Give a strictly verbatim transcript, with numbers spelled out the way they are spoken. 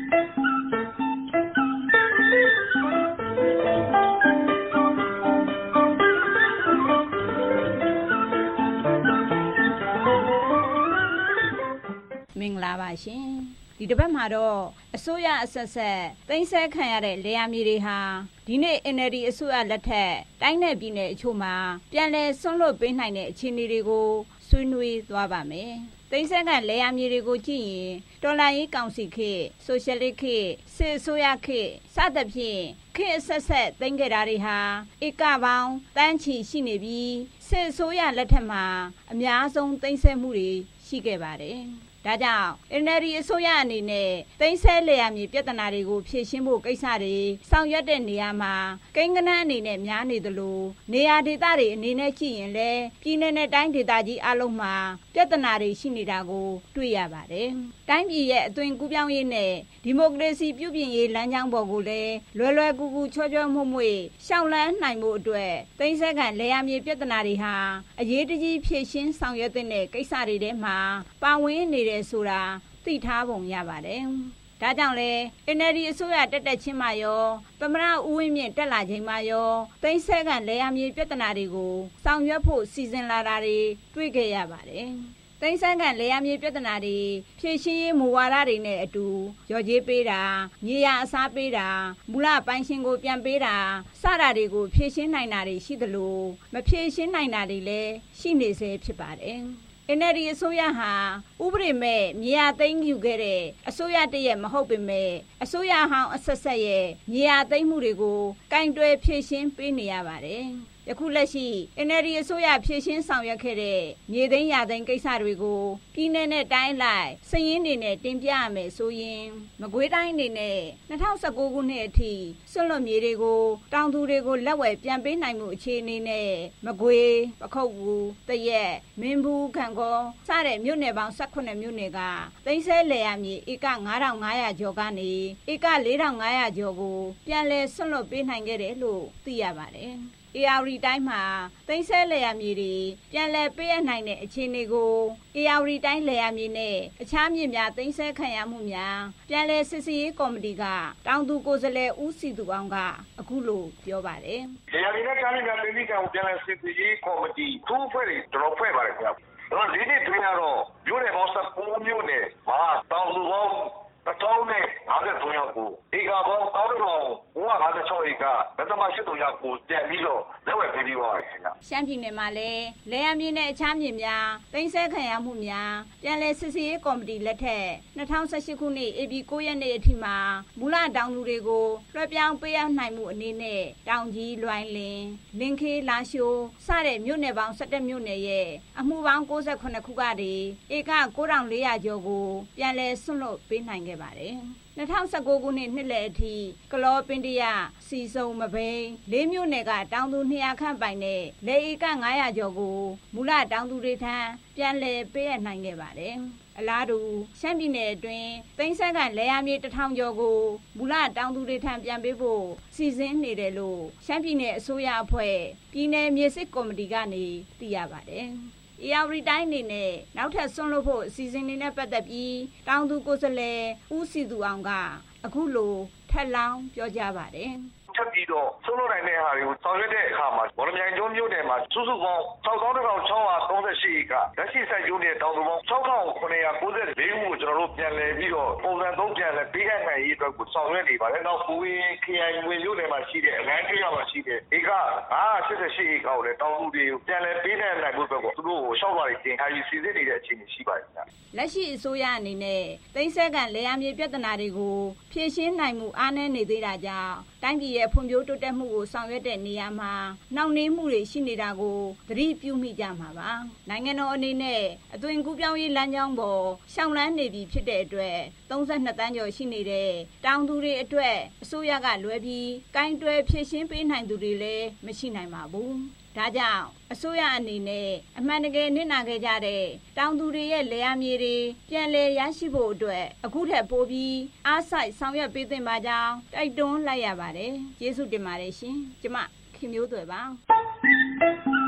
မင်္ဂလာပါရှင်ဒီတစ်ပတ်မှာတော့အစိုးရအဆက်ဆက်သိမ်းဆည်းခံရတဲ့လယ်ယာမြေတွေဟာဒီနေ့ N L D အစိုးရလက်ထက်တိုင်းနယ်ပြည်နယ်အချို့မှာပြန်လည်ဆွန့်လွတ်ပေးနိုင်တဲ့အခြေအနေတွေကိုဆွေးနွေးသွားပါမယ်သိမ်းဆည်းခံလယ်ယာမြေတွေကိုကြည့်ရင်တော်လှန်ရေးကောင်စီခေတ်ဆိုရှယ်လစ်ခေတ်စစ်အစိုးရခေတ်စသဖြင့်ခေတ်အဆက်ဆက်သိမ်းခဲ့တာတွေဟာဧကပေါင်းတန်းချီရှိနေပြီးစစ်အစိုးရလက်ထက်မှာအများဆုံးသိမ်းဆည်းမှုတွေရှိခဲ့ပါတယ်ဒါကြောင့် N L D အစိုးရအနေနဲ့သိမ်းဆည်းလယ်ယာမြေပြဿနာတွေကိုဖြေရှင်းဖို့ကိစ္စတွေဆောင်ရွက်တဲ့နေရာမှာကိန်းဂဏန်းအနေနဲ့များနေသလိုနေရာဒေသတွေအနေနဲ့ကြည့်ရင်လည်းပြည်내နဲ့တိုင်းဒေသကြီးအလုံးမှာပြဿနာတွေရှိနေတာကိုတွေ့ရပါတယ်။တိုင်းပြည်ရဲ့အသွင်ကူးပြောင်းရေးနဲ့ဒီမိုကရေစီပြုပြင်ရေးလမ်းကြောင်းပေါ်ကိုလည်းလွယ်လွယ်ကူကူချောချောမွေ့မွေ့ရှောင်လန်းနိုင်မှုအတွက်သိမ်းဆည်းခံလယ်ယာမြေပြဿနာတွေဟာအရေးတကြီးဖြေရှင်းဆောင်ရွက်တဲ့ကိစ္စတွေထဲမှာပါဝင်နေတဲ့ဆိုတာသိထားပုံရပါတယ်။ဒါကြောင့်လဲ N L D အစိုးရတက်တက်ချင်းမှရောသမ္မတဦးဝင်းမြင့်တက်လာချိန်မှရောသိမ်းဆည်းခံလယ်ယာမြေပြဿနာတွေကိုဆောင်ရွက်ဖို့စီစဉ်လာတာတွေတွေ့ခဲ့ရပါတယ်။သိမ်းဆည်းခံလယ်ယာမြေပြဿနာတွေဖြေရှင်းရေးမူဝါဒတွေနဲ့အတူရော်ကြေးပေးတာမြေယာအစားပေးတာမူလပိုင်ရှင်ကိုပြန်ပေးတာစတာတွေကိုဖြေရှင်းနိုင်တာတွေရှိသလိုမဖြေရှင်းနိုင်တာတွေလည်းရှိနေစေဖြစ်ပါတယ်။ N L D အစိုးရဟာဥပဒေမဲ့မြေယာသိမ်းယူခဲ့တဲ့အစိုးရတရက်မဟုတ်ပေမဲ့အစိုးရဟောင်းအဆက်ဆက်ရဲ့မြေယာသိမ်းမှုတွေကိုကင်တွယ်ဖြေရှင်းပေးနေရပါတယ်။ယခုလက်ရှိ N L D အစိုးရဖြေရှင်းဆောင်ရွက်ခဲ့တဲ့မြေသိမ်းယာသိမ်းကိစ္စတွေကိုပြည်내နဲ့တိုင်းလိုက်စည်ရင်းတွေနဲ့တင်ပြရမယ်ဆိုရင်မကွေးတိုင်းအနေနဲ့၂၀၁၉ခုနှစ်အထိစွန့်လွတ်မြေတွေကိုတောင်သူတွေကိုလက်ဝယ်ပြန်ပေးနိုင်မှုအခြေအနေနဲ့မကွေးပခုတ်ကူတရက်မင်းဘူးခံကောစတဲ့မြို့နယ်ပေါင်း၁၈မြို့နယ်ကသိမ်းဆည်းလယ်ယာမြေဧက၅ထောင်၅ရာကျော်ကနေဧက၄ထောင်၅ရာကျော်ကိုပြန်လည်စွန့်လွတ်ပေးနိုင်ခဲ့တယ်လို့သိရပါတယ်။ဧရာဝတီတိုင်းမှာသိမ်းဆည်းလယ်ယာမြေတွေပြန်လည်ပေးအပ်နိုင်တဲ့အခြေအနေကိုဧရာဝတီတိုင်းလယ်ယာမြေနဲ့အခြားမြေများသိမ်းဆည်းခံရမှုများပြန်လည်စစ်ဆေးရေးကော်မတီကတောင်သူကိုယ်စားလှယ်ဦးစီသူအောင်ကအခုလိုပြောပါတယ်။လယ်ယာမြေနဲ့အခြားမြေများသိမ်းဆည်းခံမှုပြန်လည်စစ်ဆေးရေးကော်မတီသူ့အဖွဲ့တွေတော်ဖွဲ့ပါတယ်ခင်ဗျ။တော့ဒီနေ့တွင်ရတော့မြို့နယ်ပေါင်း၁၉မြို့နယ်မှာတောင်သူပေါင်းတစ်ထောင်နဲ့၅၃ယောက်ကိုဧကပေါင်းတောင်းတောင်ဘုံက၅၆ဧကဗသမ၈၃ယောက်ကိုပြန်ပြီးတော့လက်ဝယ်ပေးပြီးပါရခင်ဗျရှမ်းပြည်နယ်မှာလည်းလယ်ယာမြေနဲ့အခြားမြေများသိမ်းဆည်းခံရမှုများပြန်လည်စစ်ဆေးရေးကော်မတီလက်ထက်၂၀၁၈ခုနှစ်ဧပြီ၉ရက်နေ့အထိမှာမူလတောင်သူတွေကိုလွှဲပြောင်းပေးအပ်နိုင်မှုအနေနဲ့တောင်ကြီးလွိုင်းလင်းလင်းခေးလာရှိုးစတဲ့မြို့နယ်ပေါင်း၁၁မြို့နယ်ရဲ့အမှုပေါင်း၉၇ခုကတည်းဧက၉ထောင်၄ရာကျော်ကိုပြန်လည်စွန့်လွတ်ပေးနိုင်ခဲ့ပါတယ်။၂၀၁၉ခုနှစ်နှစ်လယ်အထိကလောပင်တရစီစုံမဘိန်းလေးမြို့နယ်ကတောင်သူ၂ရာခန့်ပိုင်တဲ့လေဧက၅ရာကျော်ကိုမူလတောင်သူတွေထံပြန်လည်ပေးအပ်နိုင်ခဲ့ပါတယ်။အလားတူရှမ်းပြည်နယ်အတွင်းသိမ်းဆည်းခံလယ်ယာမြေတစ်ထောင်ကျော်ကိုမူလတောင်သူတွေထံပြန်ပေးဖို့စီစဉ်နေတယ်လို့ရှမ်းပြည်နယ်အစိုးရအဖွဲ့ပြည်내မြေစစ်ကော်မတီကနေသိရပါတယ်။ဧရာဝတီတိုင်းအနေနဲ့နောက်ထပ်ဆွန့်လွတ်ဖို့အစီအစဉ်တွေနဲ့ပတ်သက်ပြီးတောင်သူကိုယ်စားလှယ်ဦးစီသူအောင်ကအခုလိုထပ်လောင်းပြောကြားပါတယ်။ထပ်ပြီးတော့ဆုံးလို့နိုင်တဲ့ဟာတွေကိုဆောင်ရွက်တဲ့အခါမှာဘော်လမြိုင်ကျွန်းမြို့နယ်မှာစုစုပေါင်း၆သောင်းတစ်ထောင်၆ရာ၃၈ဧကလက်ရှိစိုက်ကျိုးတဲ့တောင်သူပေါင်း၆ထောင်၇ရာ၉၄ဦးကိုကျွန်တော်တို့ပြန်လည်ပြီးတော့ပုံစံသုံးပြန်လည်ပေးအပ်နိုင်ရေးအတွက်ကိုဆောင်ရွက်နေပါတယ်။နောက်ပူရင်ခရိုင်ဝင်မြို့နယ်မှာရှိတဲ့အလန်းကျွန်းမှာရှိတဲ့ဧက၅၈၈ဧကကိုလည်းတောင်သူတွေကိုပြန်လည်ပေးနိုင်ဖို့အတွက်ကိုသူတို့ကိုရှောက်ပါးတင်ထားပြီးစီစစ်နေတဲ့အခြေအနေရှိပါတယ်ခင်ဗျ။လက်ရှိအစိုးရအနေနဲ့သိမ်းဆည်းခံလယ်ယာမြေပြဿနာတွေကိုဖြေရှင်းနိုင်မှုအားနည်းနေသေးတာကြောင့်တိုင်းပြည်ရဲ့ဖွံ့ဖြိုးတိုးတက်မှုကိုဆောင်ရွက်တဲ့နေရာမှာနှောင့်နှေးမှုတွေရှိနေတာကိုသတိပြုမိကြမှာပါနိုင်ငံတော်အနေနဲ့အသွင်ကူးပြောင်းရေးလမ်းကြောင်းပေါ်ရှောင်လန်းနေပြီဖြစ်တဲ့အတွက်၃၂တန်းကျော်ရှိနေတဲ့တောင်သူတွေအတွက်အစိုးရကလွဲပြီးကိုင်တွယ်ဖြည့်ရှင်းပေးနိုင်သူတွေလည်းမရှိနိုင်ပါဘူးဒါကြောင့်အစိုးရအနေနဲ့အမှန်တကယ်နစ်နာခဲ့ကြတဲ့တောင်သူတွေရဲ့လယ်ယာမြေတွေပြန်လည်ရရှိဖို့အတွက်အခုထက်ပိုပြီးအားစိုက်ဆောင်ရွက်ပေးသင့်ပါကြောင်းတိုက်တွန်းလိုက်ရပါတယ်ကျေးဇူးတင်ပါတယ်ရှင်ကျမခင်မျိုးသွယ်ပါ